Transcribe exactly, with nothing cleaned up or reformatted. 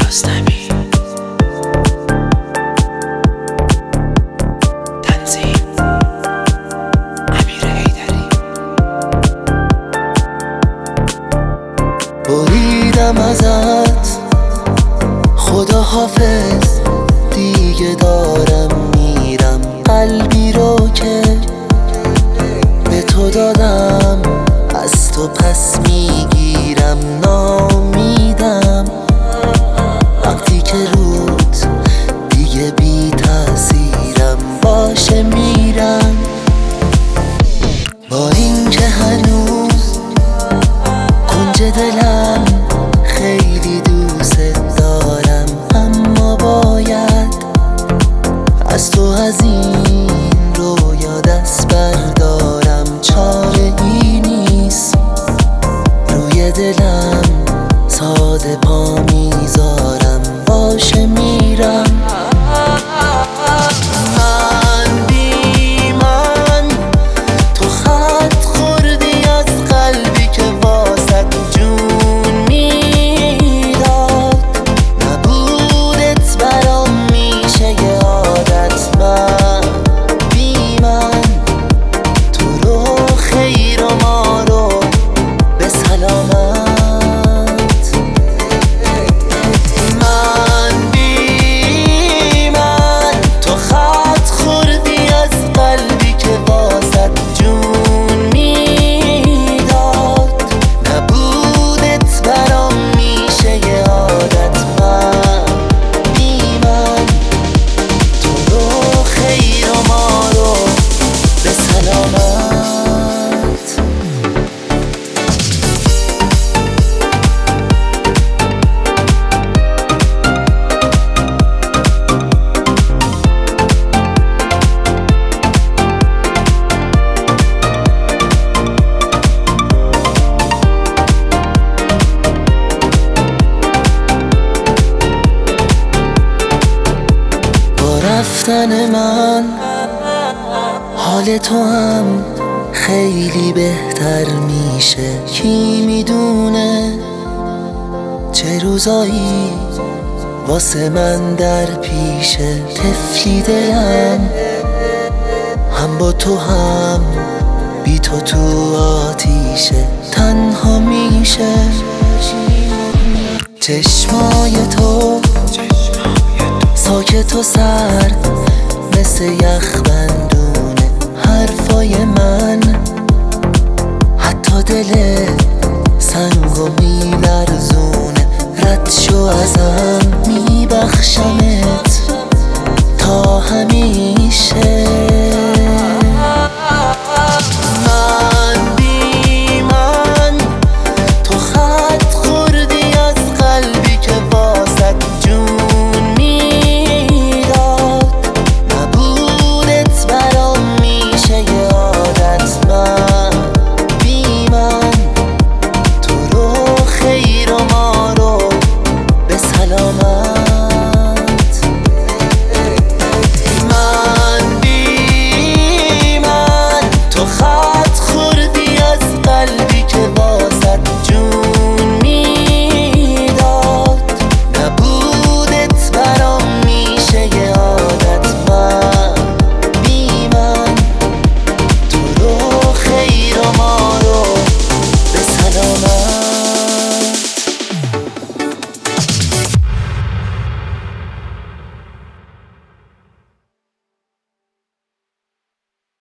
شازدمی تنظیم امیر حیدری. بریدم ازت خدا حافظ، دیگه دارم میرم. قلبی رو که به تو دادم از تو پس میگیرم. نامیدم وقتی که روت دیگه بی تاثیرم. باشه میرم با این که هنوز کنج دلم خیلی دوست دارم، اما باید از تو از این رویا دست بردارم. چاره ای نیست، روی دلم ساده پا میذارم. باشه میرم. من بی من تو خط خوردی از قلبی که واسه جون میداد. نبودت برام میشه یه عادت. من بی من تو رو خیر و ما رو به سلامت. من بی من تو خط خوردی از قلبی که واسه جون میداد. نبودت برام میشه یه عادت. من بی من تو رو خیر و ما رو به سلامت. رفتن من حال تو هم خیلی بهتر میشه. کی میدونه چه روزایی واسه من در پیشه. طفلی دلم هم با تو هم بی تو تو آتیشه. تنها میشه چشمای تو ساکت و سرد مثل یخ بندونه. حرفای من حتی دل سنگو میلرزونه. رد شو ازم میبخشمت تا همیشه.